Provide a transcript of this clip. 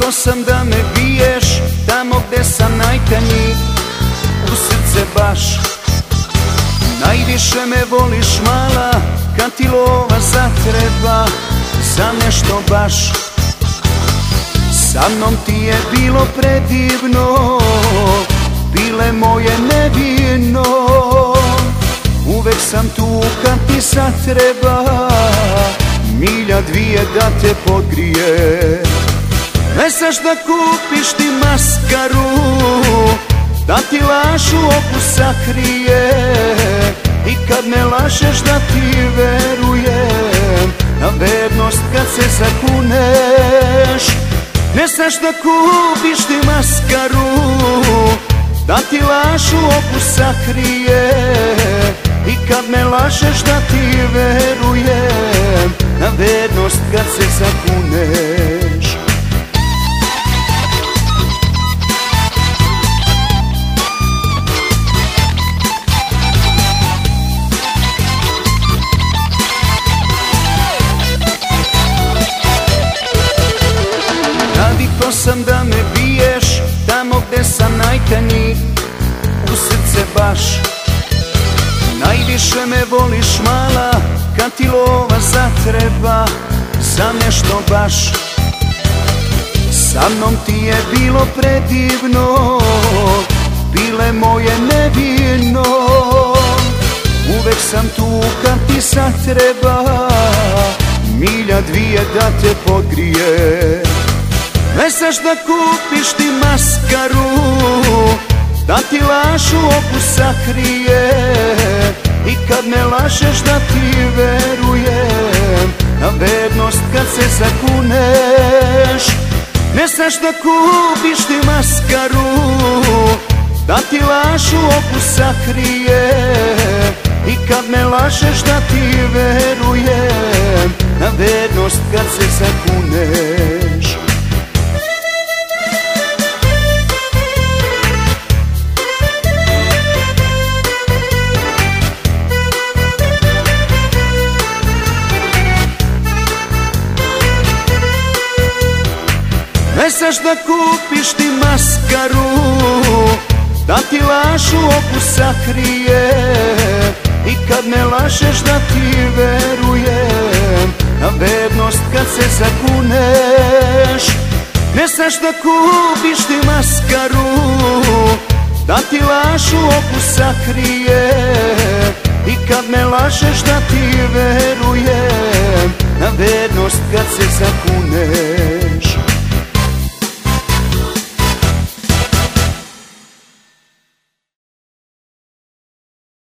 Navikao sam da me biješ tamo gde sam najtanji, u srce baš. Najviše me voliš mala, kad ti lova zatreba za nešto baš. Sa mnom ti je bilo predivno, bile moje nevino. Uvek sam tu kad ti zatreba, milja dvije da te podgrije. Ne znaš da kupiš ti maskaru, da ti lažu oku sakrije. I kad me lažeš da ti verujem, na vernost kad se zakuneš. Ne znaš da kupiš ti maskaru, da ti lažu oku sakrije. I kad me lažeš da ti verujem, na vernost kad se zakuneš. Navikao sam da me biješ tamo gde sam najtanji, u srce baš. Najviše me voliš mala, kad ti lova zatreba za nešto baš. Sa mnom ti je bilo predivno, bile moje nevino. Uvek sam tu kad ti zatreba, milja dvije da te podgrije. Ne znaš da kupiš ti maskaru, da ti lažu oku sakrije. I kad me lažeš da ti verujem, na vernost kad se zakuneš. Ne znaš da kupiš ti maskaru, da ti lažu oku sakrije. I kad me lažeš da ti verujem, na vernost kad se zakuneš. Ne znaš da kupiš ti maskaru, da ti lažu oku sakrije. I kad me lažeš da ti verujem, na vernost kad se zakuneš. Ne znaš da kupiš ti maskaru, da ti lažu oku sakrije. I kad me lažeš da ti verujem, na vernost kad se zakuneš.